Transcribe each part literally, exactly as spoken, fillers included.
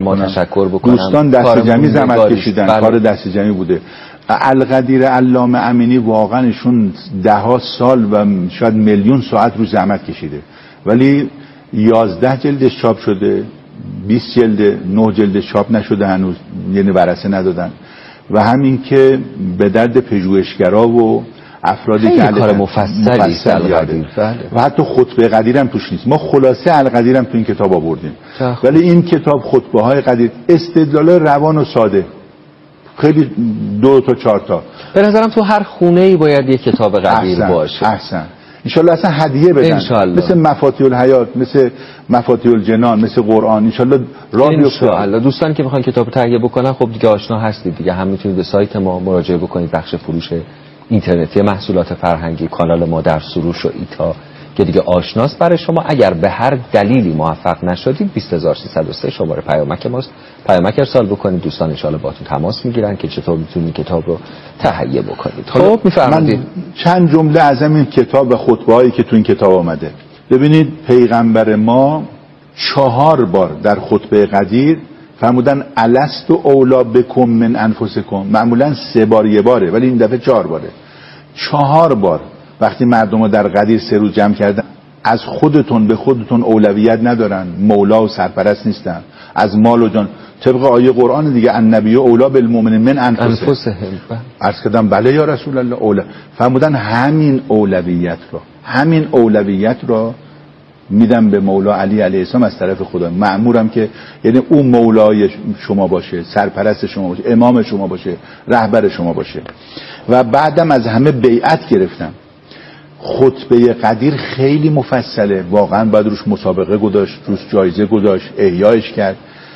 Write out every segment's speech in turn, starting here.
ما تشکر بکنم. دوستان دست جمعی زحمت کشیدن، بله. کار دست جمعی بوده. القدیر علامه امینی واقعا ایشون ده ها سال و شاید میلیون ساعت رو زحمت کشیده، ولی یازده جلدش چاپ شده، بیست جلد، نه جلد چاپ نشده هنوز، یعنی ورثه ندادن. و همین که به درد پژوهشگرا و افرادی که کار مفصلی است القدیر، و حتی خطبه قدیر هم توش نیست. ما خلاصه القدیر هم تو این کتاب آوردیم، ولی این کتاب خطبه های قدیر استدلال روان و ساده، خیلی دو تا چهار تا. به نظرم تو هر خونه‌ای باید یک کتاب قدیر احسن. باشه. احسن. انشالله اصلا هدیه بدن، انشالله. مثل مفاتیح الحیات، مثل مفاتیح الجنان، مثل قرآن. انشالله راه بیفته. انشالله. دوستان که میخوان کتاب تهیه بکنن خب دیگه آشنا هستید دیگه، هم میتونید به سایت ما مراجعه بکنید، بخش فروش اینترنتی محصولات فرهنگی، کانال ما در سروش و ایتا که دیگه آشناست برای شما. اگر به هر دلیلی موفق نشدید بیست هزار و سیصد و سه شماره پیامک ماست، پیامک ارسال بکنید. دوستان ان شاءالله باهاتون تماس میگیرن که چطور میتونید کتاب رو تهیه بکنید. خب میفرمایید چند جمله از این کتاب و خطبه‌هایی که تو این کتاب آمده. ببینید پیغمبر ما چهار بار در خطبه قدیر فرمودن الست اولا بکم من انفسکم. معمولا سه بار یه باره، ولی این دفعه چهار باره. چهار بار وقتی مردم رو در قدیر سه روز جمع کردن، از خودتون به خودتون اولویت ندارن، مولا و سرپرست نیستن، از مال و جان، طبق آیه قرآن دیگه النبی اولا بالمؤمنین من انفسهم. عرض کردم بله یا رسول الله اولا. فرمودن همین اولویت رو همین اولویت رو میدم به مولا علی علیه السلام از طرف خدا. مأمورم که یعنی اون مولای شما باشه، سرپرست شما باشه، امام شما باشه، رهبر شما باشه. و بعدم از همه بیعت گرفتم. خطبه قدیر خیلی مفصله، واقعا باید روش مسابقه گذاشت، روش جایزه گذاشت، احیایش کرد.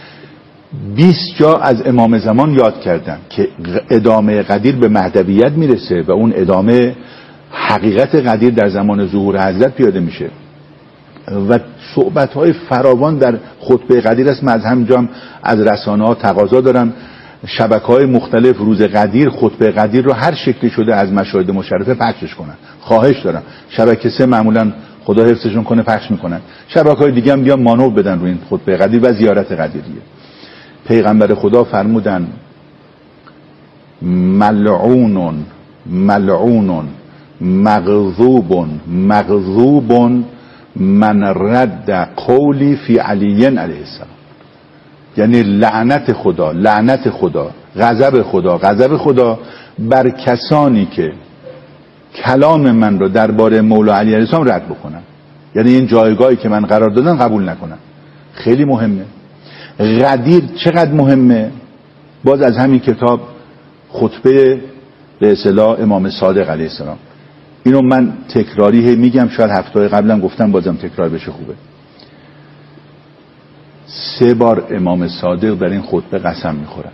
بیست جا از امام زمان یاد کردم که ادامه قدیر به مهدویت میرسه و اون ادامه حقیقت قدیر در زمان ظهور حضرت پیاده میشه و صحبت‌های فراوان در خطبه قدیر است. من از همینجا از رسانه‌ها تقاضا دارم شبکه‌های مختلف روز قدیر، خطبه قدیر رو هر شکلی شده از مشاهد مشرفه پخشش کنن. خواهش دارم. شبکه سه معمولا خدا حفظشون کنه پخش میکنن، شبکه‌های دیگه هم بیان مانور بدن روی این خطبه قدیر و زیارت قدیریه. پیغمبر خدا فرمودن ملعون ملعون مغضوب مغضوب من رد قولی فی علی علیه السلام. یعنی لعنت خدا، لعنت خدا، غضب خدا، غضب خدا بر کسانی که کلام من رو درباره مولا علی علیه السلام رد بکنن، یعنی این جایگاهی که من قرار دادن قبول نکنن. خیلی مهمه. قدیر چقدر مهمه؟ باز از همین کتاب خطبه به اصطلاح امام صادق علیه السلام. اینو من تکراری میگم، شاید هفته قبلا گفتم، بازم تکرار بشه خوبه. سه بار امام صادق در این خطبه قسم میخورن.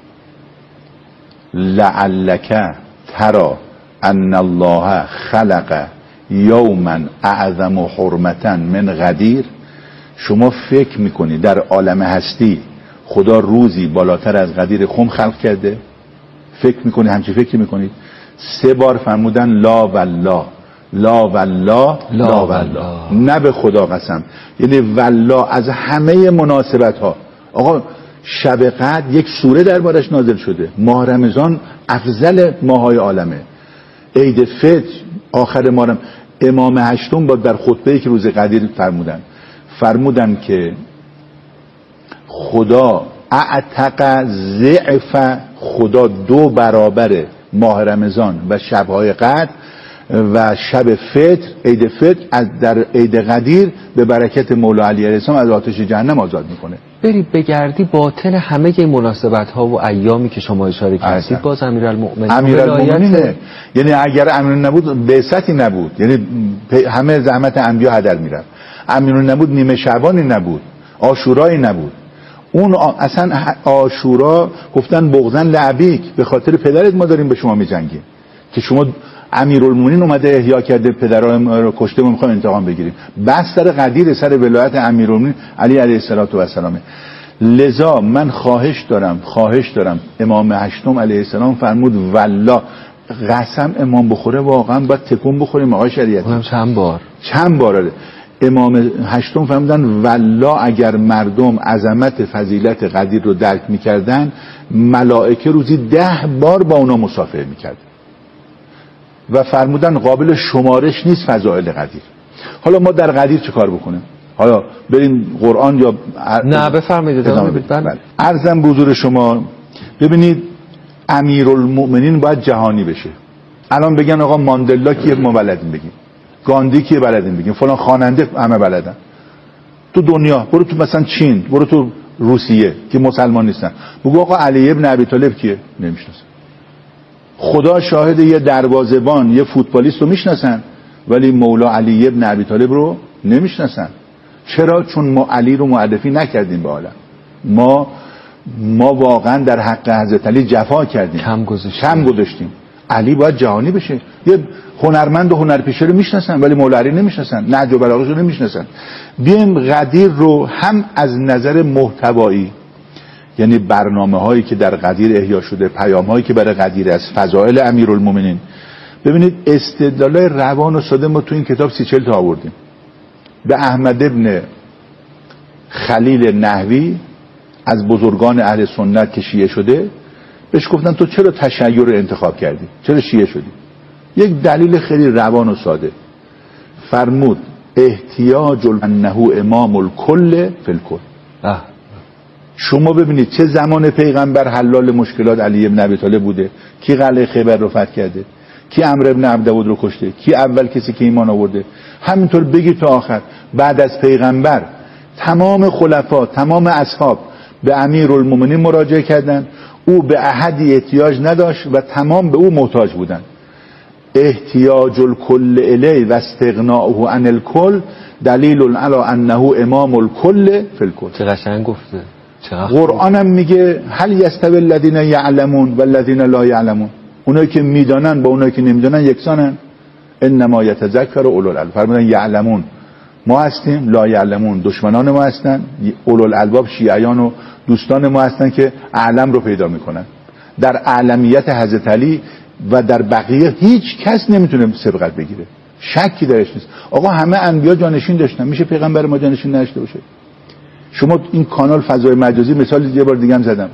لعلک ترى ان الله خلق یوما اعظم حرمتا من غدیر. شما فکر میکنید در عالم هستی خدا روزی بالاتر از غدیر خم خلق کرده؟ فکر میکنید؟ همچی فکر میکنید؟ سه بار فرمودن لا والله لا والله لا والله، نه به خدا قسم، یعنی والله از همه مناسبت ها. آقا شب قدر یک سوره دربارش نازل شده، ماه رمضان افضل ماهای عالمه، عید فطر آخر ماه رمضان. امام هشتم با در خطبه‌ای که روز قدیر فرمودن فرمودن که خدا اعتق ضعف، خدا دو برابر ماه رمضان و شبهای قدر و شب فطر، عید فطر، از در عید قدیر به برکت مولا علی علیه السلام از آتش جهنم آزاد میکنه. برید بگردی باطن همه مناسبت ها و ایامی که شما اشاره کردید باز امیرالمؤمنین امیرالمؤمنین، یعنی اگر امیر نبود بعثتی نبود، یعنی همه زحمت انبیا هدر میرفت. امیر نبود نیمه شعبانی نبود، عاشورایی نبود. اون اصلا عاشورا گفتن بغضن لعبیک، به خاطر پدرت ما داریم به شما میجنگیم که شما امیرالمومنین اومده احیا کرده، پدرها رو کشته، ما میخوایم انتقام بگیریم. بس سر قدیر، سر ولایت امیرالمومنین علی علیه السلام. لذا من خواهش دارم خواهش دارم امام هشتم علیه السلام فرمود والله، قسم امام بخوره واقعا باید تکون بخوریم آقای شریعتی. چند بار چند بار امام هشتم فرمودن والله اگر مردم عظمت فضیلت قدیر رو درک میکردن ملائکه روزی ده بار با اونا مصافحه میکرد و فرمودن قابل شمارش نیست فضائل قدیر. حالا ما در قدیر چه کار بکنیم؟ حالا بریم قرآن یا نه بفرمایید ادامه بدید. بله. عرضم به حضور شما، ببینید امیرالمؤمنین باید جهانی بشه. الان بگن آقا ماندلا کیه ما بلدیم بگیم، گاندی کیه بلدیم بگیم، فلان خواننده همه بلدن تو دنیا. برو تو مثلا چین، برو تو روسیه که مسلمان نیستن، بگو آقا علی ابن ابی طالب کیه، نمیشناسن. خدا شاهد، یه دروازه‌بان یه فوتبالیست رو میشناسن ولی مولا علی ابن ابی طالب رو نمیشناسن. چرا؟ چون ما علی رو معرفی نکردیم به عالم. ما ما واقعا در حق حضرت علی جفا کردیم، کم گذاشتیم کم گذاشتیم. علی باید جهانی بشه. یه هنرمند و هنرپیشه رو میشناسن ولی مولا علی نمیشناسن، نهج و بلاغه رو نمیشناسن. بیایم قدیر رو هم از نظر محتوایی، یعنی برنامه هایی که در قدیر احیا شده، پیام هایی که برای قدیر از فضائل امیرالمومنین، ببینید استدلال روان و ساده ما تو این کتاب سی چل تا آوردیم. به احمد ابن خلیل نحوی از بزرگان اهل سنت که شیعه شده بهش گفتن تو چرا تشیع رو انتخاب کردی، چرا شیعه شدی؟ یک دلیل خیلی روان و ساده فرمود احتیاج انه امام الکل فی الکل. شما ببینید چه زمان پیغمبر حلال مشکلات علی ابن ابی طالب بوده، کی قلعه خیبر رو فتح کرده، کی عمرو ابن عبدود رو کشته، کی اول کسی که ایمان آورده. همینطور بگی تا آخر. بعد از پیغمبر تمام خلفا، تمام اصحاب به امیرالمومنین مراجعه کردن، او به احدی احتیاج نداشت و تمام به او محتاج بودن. احتیاج الکل الی و استغناؤه عن الکل دلیل علی انه امام الکل فی الکل. چه قشنگ گفته. قرآن هم میگه هل یستوی الذین یعلمون و الذین لا یعلمون، اونایی که میدانن با اونایی که نمیدانن یکسانن. انما یتذکر اولو الالباب. فرمودن یعلمون ما هستیم، لا یعلمون دشمنان ما هستن، اولو الالباب شیعیان و دوستان ما هستن که اعلم رو پیدا میکنن. در اعلمیت حضرت علی و در بقیه هیچ کس نمیتونه سبقت بگیره، شکی درش نیست. آقا همه انبیا جانشین داشتن، میشه پیغمبر ما جانشین نداشته باشه؟ شما این کانال فضای مجازی مثال یه بار دیگه هم زدم،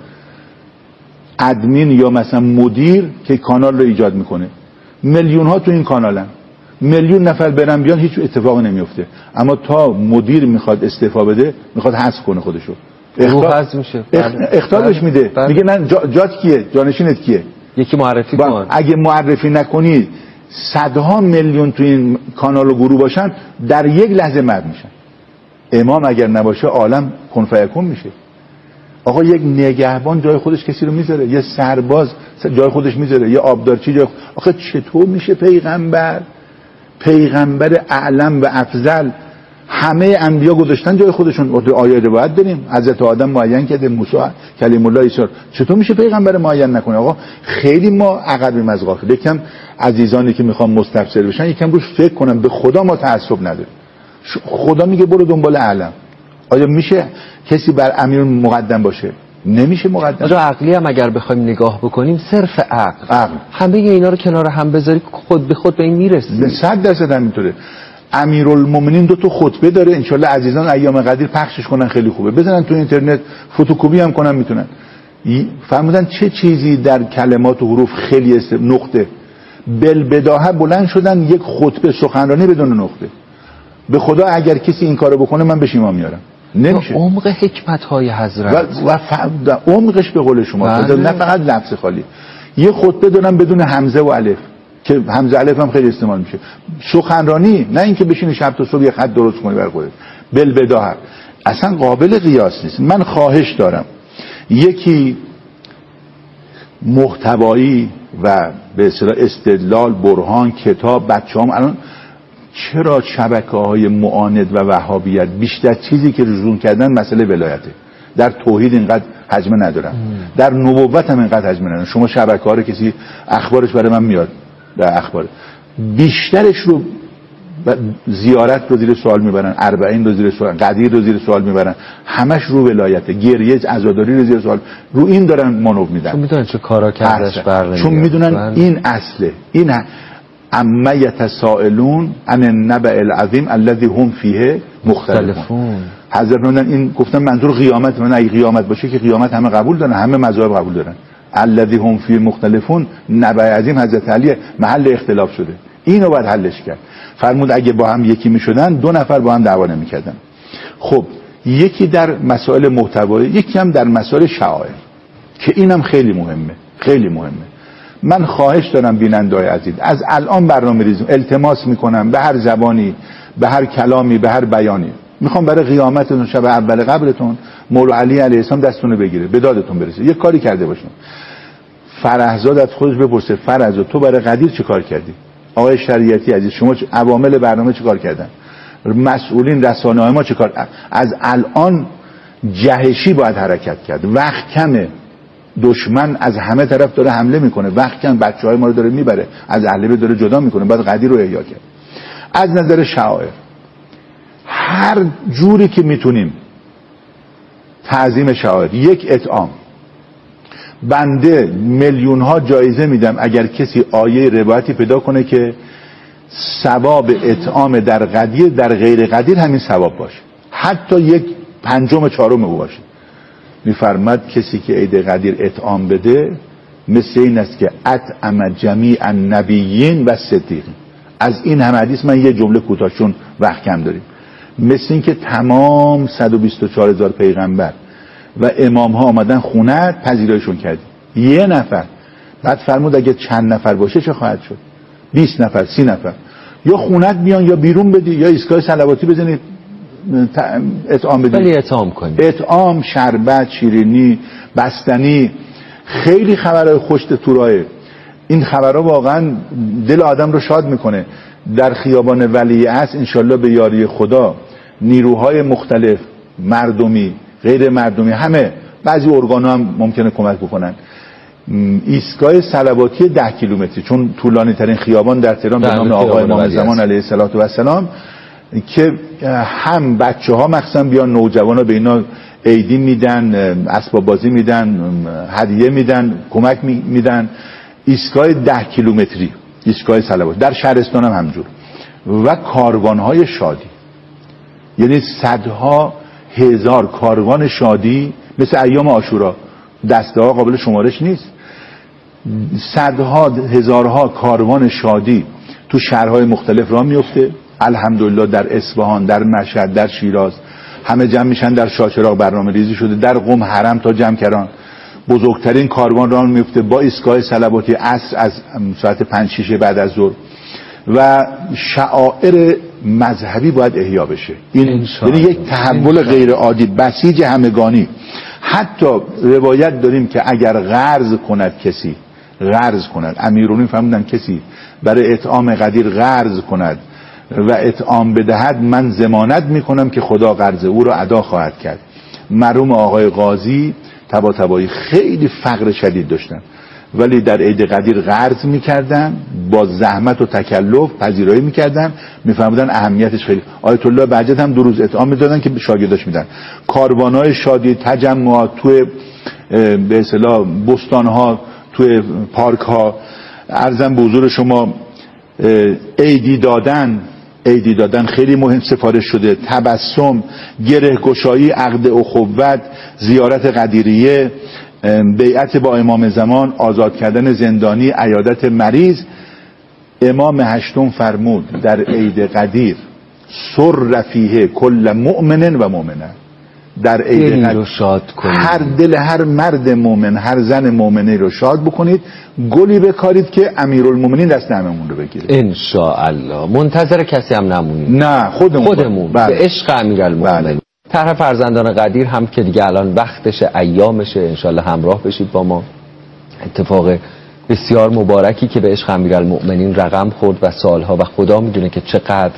ادمین یا مثلا مدیر که کانال رو ایجاد میکنه، میلیون ها تو این کانالن، میلیون نفر برن بیان هیچ اتفاقی نمیفته. اما تا مدیر میخواد استعفا بده، میخواد حذف کنه خودشو، اختار میشه، اختارش میده، میگه نه جا، جات کیه، جانشینت کیه، یکی معرفی کن. اگه معرفی نکنی صدها میلیون تو این کانال و گروه باشن در یک لحظه مرد میشن. امام اگر نباشه عالم کن فیکون میشه. آقا یک نگهبان جای خودش کسی رو میذاره، یه سرباز جای خودش میذاره، یه آبدارچی جای خودش. آخه چطور میشه پیغمبر پیغمبر اعلم و افضل همه انبیا گذاشتن جای خودشون؟ آیات باید داریم، حضرت آدم معین کرده، موسی کلیم الله عیسی، چطور میشه پیغمبر معین نکنه؟ آقا خیلی ما عقبیم از غافل. یکم عزیزانی که میخوان مستفسر بشن یکم روش فکر کنن. به خدا ما تعصب نداریم. خدا میگه برو دنبال اعلم. آیا میشه کسی بر امیر مقدم باشه؟ نمیشه مقدم. آجا عقلی هم اگر بخوایم نگاه بکنیم صرف عقل، عقل. همه اینا رو کنار هم بذاری خود به خود به این میرسی. صد درصد همینطوره. امیرالمومنین دو تا خطبه داره، انشالله عزیزان ایام قدیر پخشش کنن، خیلی خوبه، بزنن تو اینترنت، فتوکپی هم کنن میتونن. فرمودن چه چیزی در کلمات و حروف خیلی است نقطه. بالبداهه بلند شدن یک خطبه سخنرانی بدون نقطه. به خدا اگر کسی این کارو بکنه من بهش ایمان میارم. نمیشه. عمق حکمت های حضرت و, و ف... عمقش به قول شما نه فقط لفظ خالی. یه خطبه دارن بدون همزه و الف که همزه الف هم خیلی استعمال میشه. سخنرانی، نه اینکه بشینی شب تا صبح یه خط درست کنی برای خودت. بالبداهه اصلا قابل قیاس نیست. من خواهش دارم یکی محتوایی و به اصطلاح استدلال، برهان، کتاب، بچه‌هام الان چرا شبکه‌های معاند و وهابیت بیشتر چیزی که رجوع کردن مسئله ولایته. در توحید اینقدر حجم ندارن، در نبوت هم اینقدر حجم ندارن. شما شبکه‌ها رو کسی اخبارش برای من میاد، در اخبار بیشترش رو زیارت رو زیر سوال میبرن، اربعین رو زیر سوال، قدیر رو زیر سوال میبرن، همش رو ولایته، گریه عزاداری رو زیر سوال، رو این دارن مانور میدن. چون میدونن چه کارا کردش برنامه، چون میدونن این اصله. این ه... اما یتسائلون عن النبأ العظیم الذی هم فیه مختلفون. حضرت فرمودن این گفتن منظور قیامت، من اگه قیامت باشه که قیامت همه قبول دارن، همه مذاهب قبول دارن. الذی هم فیه مختلفون، نبأ عظیم حضرت علی محل اختلاف شده، اینو باید حلش کرد. فرمود اگه با هم یکی میشدن دو نفر با هم دعوا نمیکردن. خب یکی در مسائل محتوایی، یکی هم در مسائل شعائر که اینم خیلی مهمه، خیلی مهمه. من خواهش دارم بیننده‌های عزیز، از الان برنامه ریزی التماس میکنم به هر زبانی، به هر کلامی، به هر بیانی، میخوام برای قیامتتون شب اول قبرتون مولا علی علیه السلام دستتون بگیره، به دادتون برسه، یه کاری کرده باشم. فرهزاد از خودش بپرسه فرهزاد تو برای قدیر چه کار کردی؟ آقای شریعتی عزیز شما عوامل برنامه چه کار کردن؟ مسئولین رسانه‌های ما چه کار؟ از الان جهشی باید حرکت کرد. وقت کمه، دشمن از همه طرف داره حمله میکنه، وقت کم، بچهای ما رو داره میبره، از اهل بیت داره جدا میکنه، باید قدیر رو احیا کرد. از نظر شعائر هر جوری که میتونیم تعظیم شعائر. یک اطعام، بنده میلیون ها جایزه میدم اگر کسی آیه روایتی پیدا کنه که ثواب اطعام در قدیر در غیر قدیر همین ثواب باشه، حتی یک پنجم چهارم او باشه. میفرماد کسی که عید قدیر اطعام بده مثل این است که اطعم جمیع النبیین و صدیقین. از این هم حدیث من یه جمله کوتاه چون وقت کم داریم، مثل این که تمام صد و بیست و چهار هزار پیغمبر و امام ها آمدن خونت پذیرایشون کردی، یه نفر. بعد فرمود اگه چند نفر باشه چه خواهد شد؟ بیست نفر، سی نفر. یا خونت بیان یا بیرون بدی یا ایستگاه صلواتی بزنید اطعام بدید. ولی اطعام کنید. اطعام، شربت، شیرینی، بستنی، خیلی خبرهای خوش تو راهه. این خبرها واقعا دل آدم رو شاد میکنه. در خیابان ولیعصر انشالله به یاری خدا نیروهای مختلف، مردمی، غیر مردمی، همه، بعضی ارگان‌ها هم ممکنه کمک بکنن. ایستگاه صلواتی ده کیلومتری، چون طولانی ترین خیابان در تهران به نام آقای امام زمان علیه السلام، که هم بچه ها مخصوصا بیان، نوجوان به اینا عیدی میدن، اسباب بازی میدن، هدیه میدن، کمک میدن. ایستگاه ده کیلومتری ایستگاه صلوات در شهرستان هم همجور. و کاروانهای شادی، یعنی صدها هزار کاروان شادی مثل ایام عاشورا، دسته ها قابل شمارش نیست. صدها هزارها کاروان شادی تو شهرهای مختلف راه میفته. الحمدلله در اصفهان، در مشهد، در شیراز همه جمع میشن، در شاهچراغ برنامه ریزی شده، در قم، حرم تا جمکران بزرگترین کاروان راه میفته با ایستگاه صلواتی عصر از ساعت پنج شش بعد از ظهر. و شعائر مذهبی باید احیا بشه. این یعنی یک تحول غیر عادی، بسیج همگانی. حتی روایت داریم که اگر قرض کند کسی، قرض کند، امیرالمومنین فرمودن کسی برای اطعام قدیر قرض کند و اطعام بدهد، من ضمانت میکنم که خدا قرض او را ادا خواهد کرد. مرحوم آقای قاضی طباطبایی خیلی فقر شدید داشتن، ولی در عید قدیر قرض میکردن، با زحمت و تکلف پذیرایی میکردن، میفهمودن اهمیتش خیلی. آیت الله بهجت هم دو روز اطعام میدادن که شاگرداش میدن. کاروانهای شادی، تجمعات توی به اصطلاح بستانها، توی پارکها، عرضم به حضور شما عیدی دادن، عیدی دادن خیلی مهم سفارش شده. تبسم، گره گشایی، عقد اخوت، زیارت قدیریه، بیعت با امام زمان، آزاد کردن زندانی، عیادت مریض. امام هشتم فرمود در عید قدیر سر فیه کل مؤمن و مؤمنه، در عید قدیر هر دل هر مرد مؤمن، هر زن مؤمنه رو شاد بکنید، گلی بکارید که امیرالمومنین دست هممون رو بگیره ان شاء الله. منتظر کسی هم نمونید، نه خودمون خودمون به عشق امیرالمومنین. طرح فرزندان قدیر هم که دیگه الان وقتشه، ایامشه، انشالله همراه بشید با ما. اتفاق بسیار مبارکی که به عشق امیرالمومنین رقم خورد و سالها، و خدا میدونه که چقدر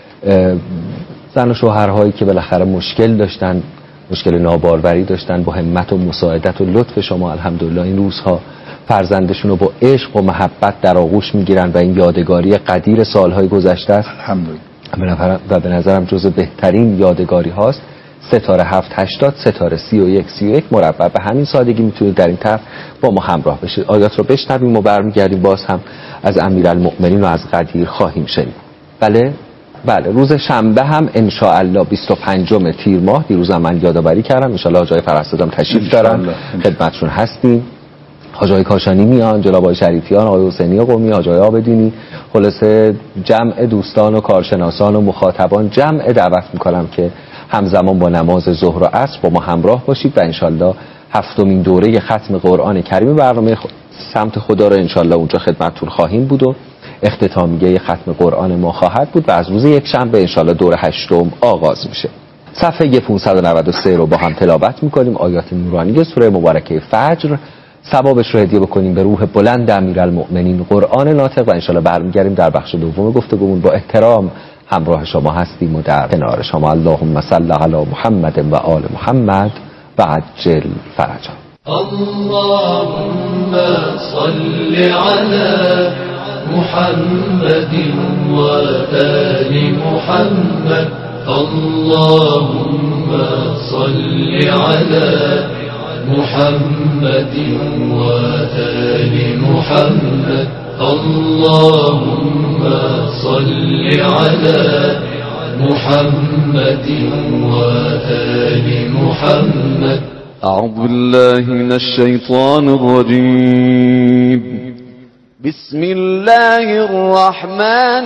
زن و شوهرهایی که بالاخره مشکل داشتن، مشکل ناباروری داشتن، با همت و مساعدت و لطف شما الحمدلله این روزها فرزندشون رو با عشق و محبت در آغوش میگیرن و این یادگاری قدیر سالهای گذشته است الحمدلله، و به نظرم جز بهترین یادگاری هاست. ستاره هفت هشتاد ستاره سی و یک سی و یک مربع. به همین سادگی میتونید در این طرف با ما همراه بشید. آیات رو بشنویم و برمیگردیم باز هم از امیرالمؤمنین و از غدیر خواهیم شنید. بله بله روز شنبه هم ان شاء الله بیست و پنجم تیر ماه، دیروز هم من یادآوری کردم، ان شاء الله جای فرستادم تشریف دارن خدمتشون هستیم. حاجای کاشانی میان، جناب آقای شریفیان، آقای حسینی قمی، حاجای آبدینی، خلاصه جمع دوستان و کارشناسان و مخاطبان جمع دعوت میکنم که همزمان با نماز ظهر و عصر با ما همراه باشید و انشالله هفتمین دوره ختم قرآن کریم برنامه سمت خدا رو انشالله اونجا خدمتتون خواهیم بود و اختتامیه ختم قرآن ما خواهد بود و از روز یک شنبه انشالله دوره هشتم آغاز میشه. صفحه پانصد و نود و سه رو با هم تلاوت میکنیم، آیات نورانی سوره مبارکه فجر، ثوابش رو هدیه بکنیم به روح بلند امیرالمؤمنین قرآن ناطق و انشالله برمیگردیم در بخش دوم گفتگومون. با احترام همراه شما هستیم و در کنار شما. اللهم صل علی محمد و آل محمد و عجل فرجا. اللهم صل علی محمد و آل محمد. اللهم صل علی محمد و آل محمد. اللهم صل على محمد وآل محمد. أعوذ بالله من الشيطان الرجيم. بسم الله الرحمن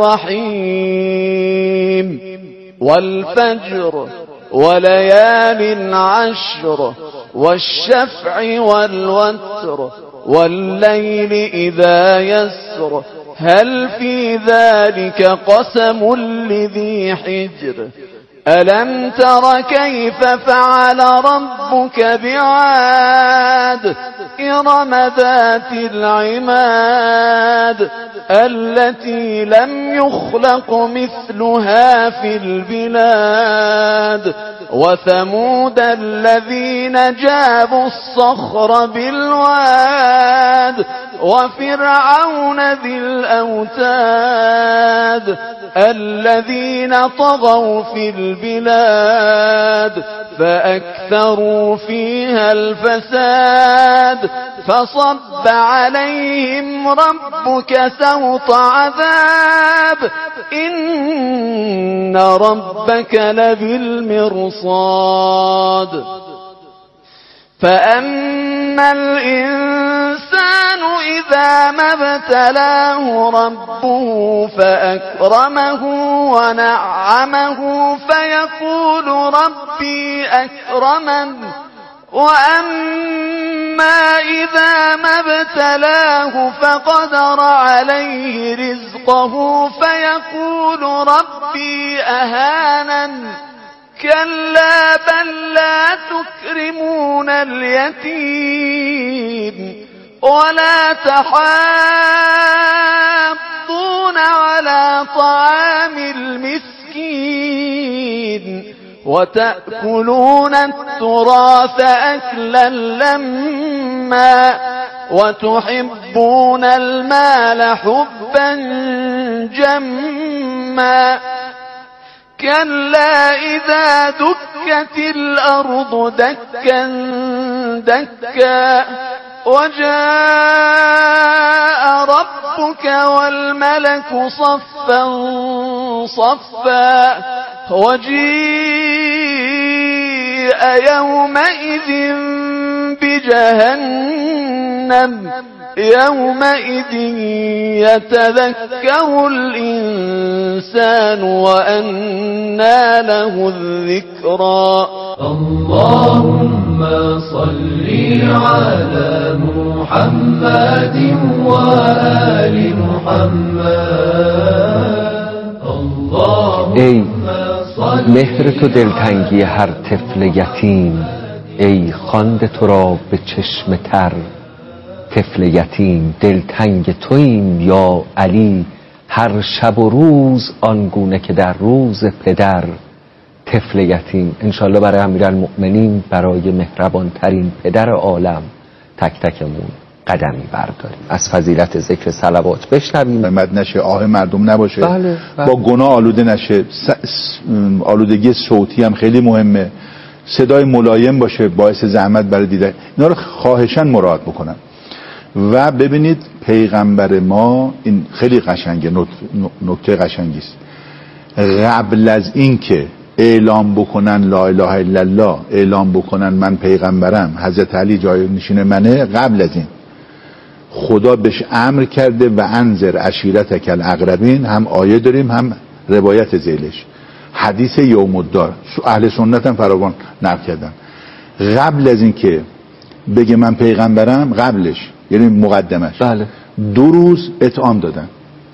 الرحيم. والفجر وليال عشر والشفع والوتر والليل إذا يسر هل في ذلك قسم لذي حجر ألم تر كيف فعل ربك بعاد إرم ذات العماد التي لم يخلق مثلها في البلاد وثمود الذين جابوا الصخر بالواد وفرعون ذي الأوتاد الذين طغوا في البلاد فأكثروا فيها الفساد فصب عليهم ربك سوط عذاب إن ربك لبالمرصاد فأما الإنسان إذا ما ابتلاه ربه فأكرمه ونعمه فيقول ربي أكرمن وأما إذا ما ابتلاه فقدر عليه رزقه فيقول ربي أهانن كلا بل لا تكرمون اليتيم ولا تحاضون على طعام المسكين وتأكلون التراث أكلا لما وتحبون المال حبا جما كلا إذا دكت الأرض دكا دكا وجاء ربك والملك صفا صفا وجيء يومئذ بجهنم يومئذ يتذكر الإنسان وأنى له الذكرى. اللهم صل على محمد وآل محمد. ای مهر تو دلتنگی هر طفل یتیم، ای خوانده تو را به چشم تر طفل یتیم. دلتنگ توییم یا علی هر شب و روز آنگونه که در روز پدر طفل یتیم. انشالله برای امیرالمؤمنین، برای مهربان ترین پدر عالم تک تکمون قدمی برداریم، از فضیلت ذکر صلوات بشنویم، مد نشه، آه مردم نباشه، بله، بله. با گناه آلوده نشه. آلودگی صوتی هم خیلی مهمه، صدای ملایم باشه، باعث زحمت برای دیدن. اینا رو خواهشاً مراعات بکنم. و ببینید پیغمبر ما، این خیلی قشنگه، نکته قشنگی است، قبل از این که اعلام بکنن لا اله الا الله، اعلام بکنن من پیغمبرم، حضرت علی جای نشین منه، قبل از این خدا بهش امر کرده و انذر عشیرتک الاقربین. هم آیه داریم هم روایت ذیلش، حدیث یوم الدار، اهل سنت هم فراوان نقل کردن. قبل از این که بگه من پیغمبرم، قبلش یعنی مقدمش، بله. دو روز اطعام دادن،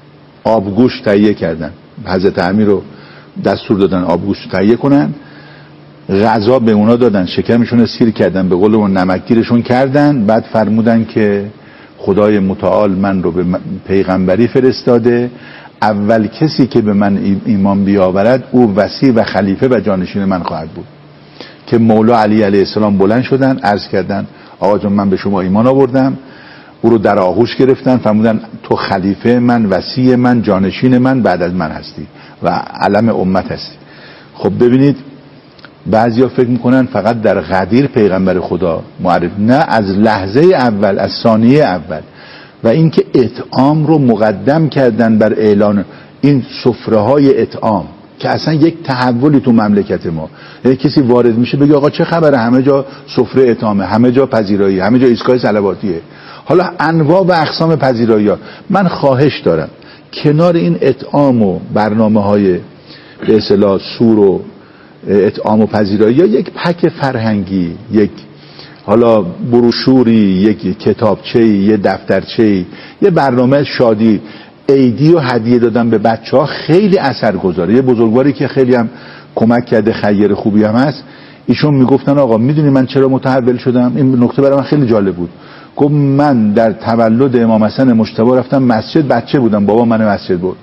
آبگوشت تهیه کردن، حضرت امیر رو دستور دادن آبگوشت تهیه کنن، غذا به اونا دادن، شکمشون سیر کردن، به قول اون نمکگیرشون کردن. بعد فرمودن که خدای متعال من رو به پیغمبری فرستاده، اول کسی که به من ایمان بیاورد او وصی و خلیفه و جانشین من خواهد بود. که مولا علی علیه السلام بلند شدن، عرض کردن آقا جان من به شما ایمان آوردم. او رو در آغوش گرفتن، فرمودن تو خلیفه من، وصی من، جانشین من بعد از من هستی و علم امت هستی. خب ببینید بعضیا فکر میکنن فقط در غدیر پیغمبر خدا معرف، نه، از لحظه اول، از ثانیه اول. و اینکه اطعام رو مقدم کردن بر اعلان این سفره های اطعام، که اصلا یک تحولی تو مملکت ما. یعنی کسی وارد میشه بگه آقا چه خبره، همه جا سفره اطعامه، همه جا پذیرایی، همه جا ایستگاه صلواتیه. حالا انواع و اقسام پذیرایی ها. من خواهش دارم کنار این اطعام و برنامه های به اصطلاح سور و اطعام و پذیرایی یا یک پک فرهنگی، یک حالا بروشوری، یک کتابچه، یه دفترچه، یه برنامه شادی، عیدی و هدیه دادن به بچه ها خیلی اثرگذاره. یه بزرگواری که خیلی هم کمک کرده، خیر خوبی هم هست، ایشون میگفتن آقا میدونی من چرا متحول شدم؟ این نکته برای من خیلی جالب بود. گفت من در تولد امام حسن مجتبی رفتم مسجد، بچه بودم، بابا من مسجد بود،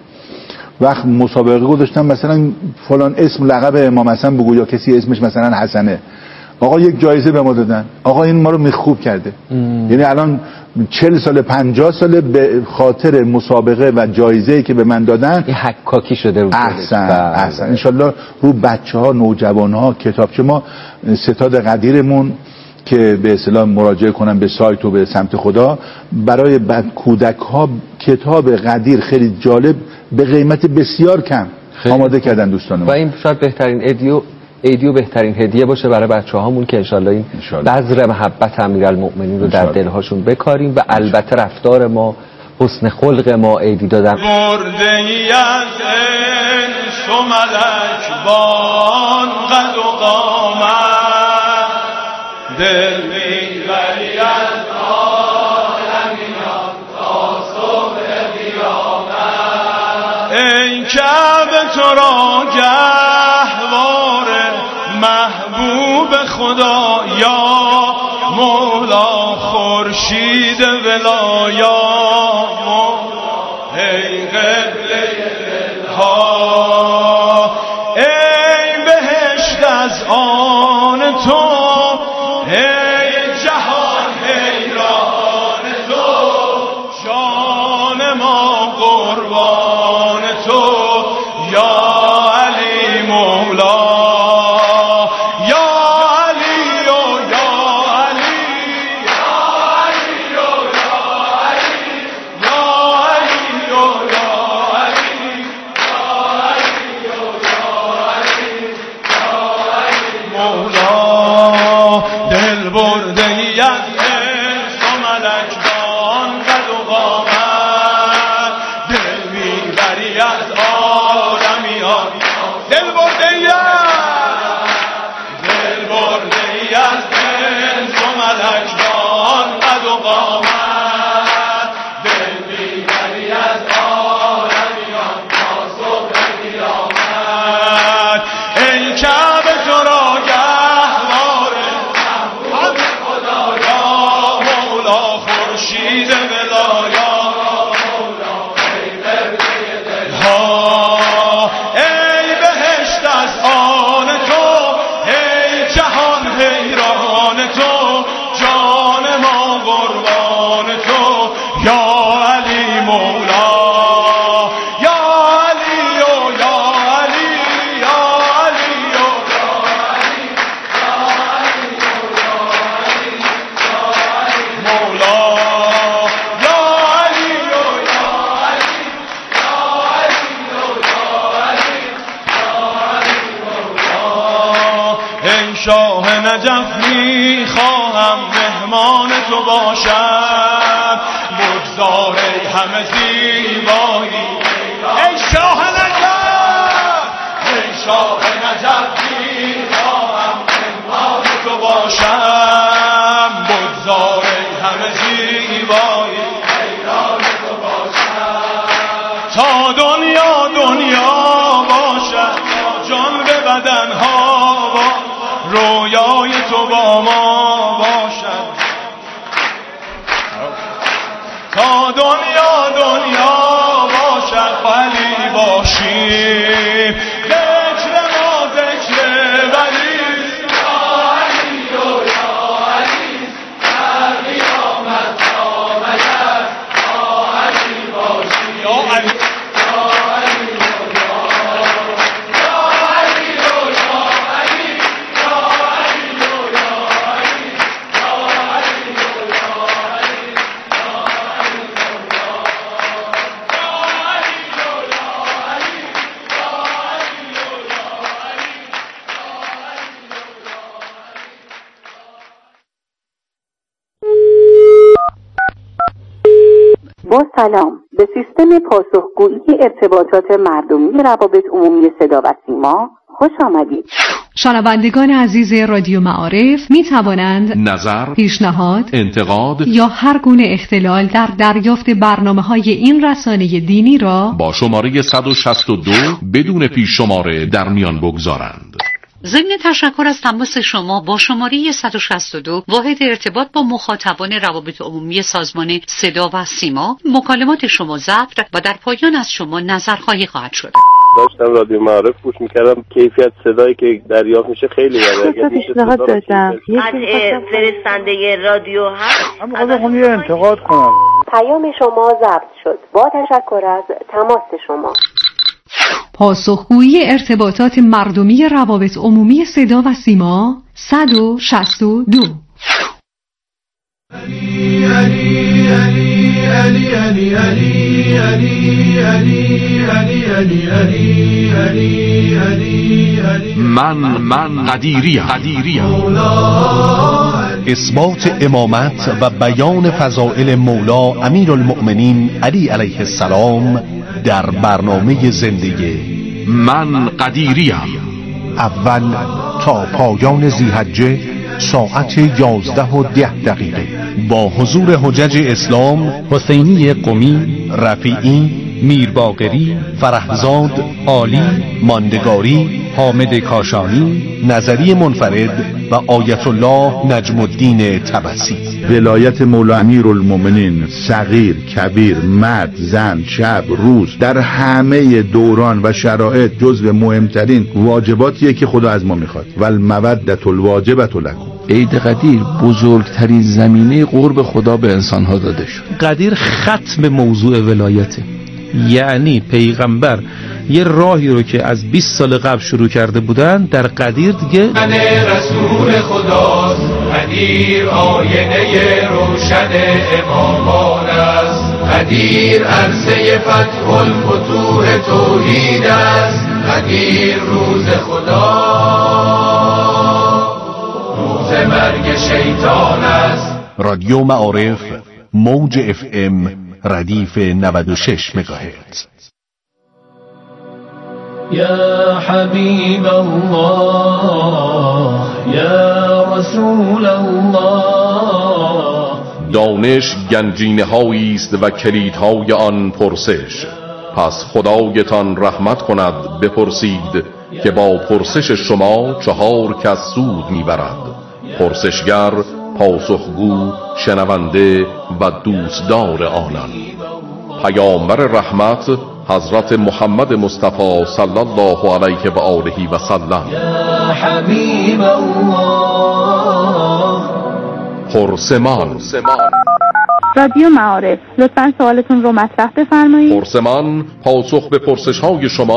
وقت مسابقه گذاشتم مثلا فلان اسم لقب امام حسن بگو یا کسی اسمش مثلا حسنه، آقا یک جایزه به ما دادن. آقا این ما رو میخوب کرده. ام. یعنی الان چهل سال پنجاه سال به خاطر مسابقه و جایزه‌ای که به من دادن این حکاکی شده رو. احسن احسن. انشالله رو بچه ها، نوجوان ها، کتابچه ما ستاد قدیرمون که به اصطلاح مراجعه کنن به سایت و به سمت خدا، برای کودک ها کتاب قدیر خیلی جالب به قیمت بسیار کم آماده کردن دوستان ما. و این شاید بهترین ایدیو ایدیو بهترین هدیه باشه برای بچه هامون که انشالله این بذر محبت امیرالمؤمنین رو در دلهاشون بکاریم. و البته رفتار ما، حسن خلق ما، ایدی دادن مرده ای از انس و ملک بان قد و قامت، دل میبری از عالمیان تا صبح قیامت. ای کعبه تو را گهوار محبوب خدا، یا مولا خورشید ولایا، ای قبله دلها، ای بهشت از آن تو، ای جهان حیران تو، جان ما قربان تو، یا علی مولا، یا علی و یا علی، یا علی و یا علی، یا علی و یا علی، یا علی و یا علی، یا علی مولا. دل برده ای از انس و ملک بان قد و قامت، دل میبری از آدمیان، دل برده ای دل برده ای از انس و ملک بان قد و قامت، دل میبری از آدمیان تا صبح قیامت. ای کعبه تو را گهوار محبوب خدا، یا مولا خورشید ولایا، مولا ای قبله دلها، ای بهشت از آن تو، ای جهان حیران تو، جان ما قربان مهمان تو یا علی مولا یا علی و یا علی یا علی و یا علی یا علی و یا علی یا علی مولا یا علی و یا علی یا علی و یا علی یا علی مولا. ای شاه نجف میخواهم مهمان تو باشم بگذار ای همه زیبایی ای شاه نجف ای شاه نجف میخواهم مهمان تو باشم بگذار ای همه زیبایی حیران تو باشم تا دنیا دنیا باشد جان به بدن ها رویای تو با ما باشد تا دنیا دنیا باشد ولی باشیم ذکر ما ذکر ولی یا علی و یا علی در قیامت آمدن یا علی باشیم یا علی با سلام به سیستم پاسخگویی ارتباطات مردمی روابط عمومی صدا و سیما خوش آمدید. شنوندگان عزیز رادیو معارف می توانند نظر، پیشنهاد، انتقاد یا هر گونه اختلال در دریافت برنامه‌های این رسانه دینی را با شماره صد و شصت و دو بدون پیش شماره در میان بگذارند. ضمن تشکر از تماس شما با شماره صد و شصت و دو واحد ارتباط با مخاطبان روابط عمومی سازمان صدا و سیما، مکالمات شما ضبط و در پایان از شما نظرخواهی خواهد شد. داشتم رادیو معارف گوش میکردم، کیفیت صدایی که دریافت میشه خیلی بالاست. پیشنهاد دادم قطع فرستنده رادیو هست. من خواهم یه انتقاد کنم. پیام شما ضبط شد. با تشکر از تماس شما. پاسخگویی ارتباطات مردمی روابط عمومی صدا و سیما صد و شصت و دو. علی علی علی علی علی علی علی علی علی علی علی علی علی علی من من قدیریم قدیریم اثبات امامت و بیان فضائل مولا امیرالمؤمنین علی علیه السلام در برنامه زندگی من قدیریم. اول تا پایان ذی‌حجه ساعت یازده و ده دقیقه با حضور حجج اسلام حسینی قمی، رفیعی، میرباقری، فرهزاد، عالی، ماندگاری، حامد کاشانی، نظری منفرد و آیت الله نجم الدین طبسی. ولایت مولا امیرالمؤمنین صغیر، کبیر، مرد، زن، شب، روز در همه دوران و شرایط جزو مهمترین واجباتیه که خدا از ما میخواد. والمودة الواجبة لکم. عید قدیر بزرگترین زمینه قرب خدا به انسانها داده شد. قدیر ختم موضوع ولایته، یعنی پیغمبر یه راهی رو که از بیست سال قبل شروع کرده بودن در قدیر دیگه من رسول خداست. قدیر آینه روشن امامان است. قدیر عرصه فتح الفتوح توحید است. قدیر روز خدا روز مرگ شیطان است. رادیو معارف موج اف ام ردیف نود و شش مگاهرتز. یا حبیب الله یا رسول الله. دانش گنجینه هایی است و کلیدهای آن پرسش. پس خدایتان رحمت کند بپرسید که با پرسش شما چهار کس سود میبرد: پرسشگر، پاسخگو، شنونده و دوستدار آنان. پیامبر رحمت حضرت محمد مصطفی صلی الله علیه و آله و سلم. یا حبیب الله. پرسمان. رادیو معارف، لطفاً سوالتون رو مطرح بفرمایید. پرسمان پاسخ به پرسش های شما